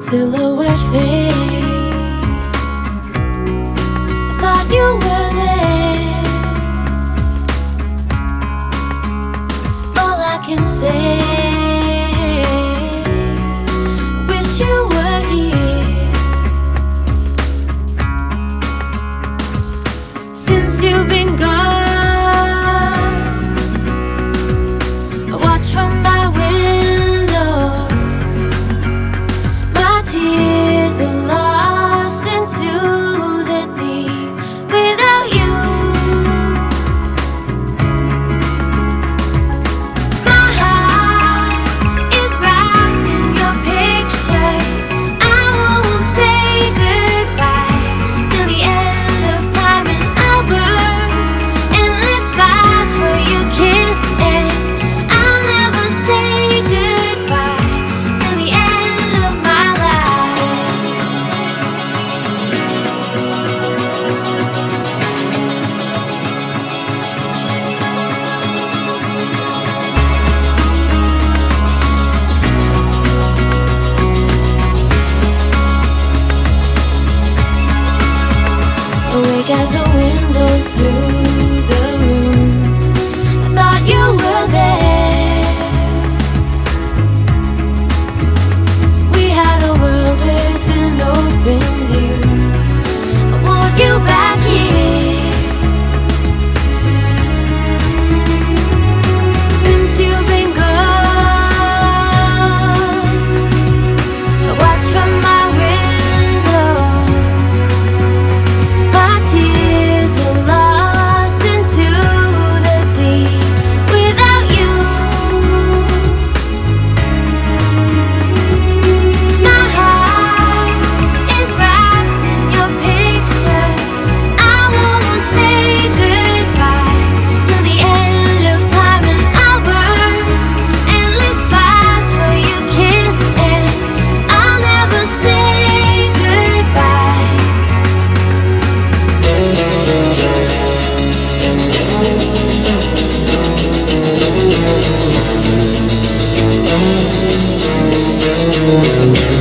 silhouette fade. I thought you were there. All I can say, wish you were here. Since you've been gone, I watch from my window. My tears are lost into the deep without you. My heart is wrapped in your picture. I won't say goodbye till the end of time, and I'll burn endless fires for your kiss, and I'll never say goodbye till the end of my life. Awake as the windows through the room. I thought you were there. We had a world with an open view. I want you back here. Since you've been gone, I watch from my window. My tears are lost into the deep without you. My heart is wrapped in your picture. I won't say goodbye till the end of time, and I'll burn endless fires for your kiss, and I'll never say goodbye. Thank you.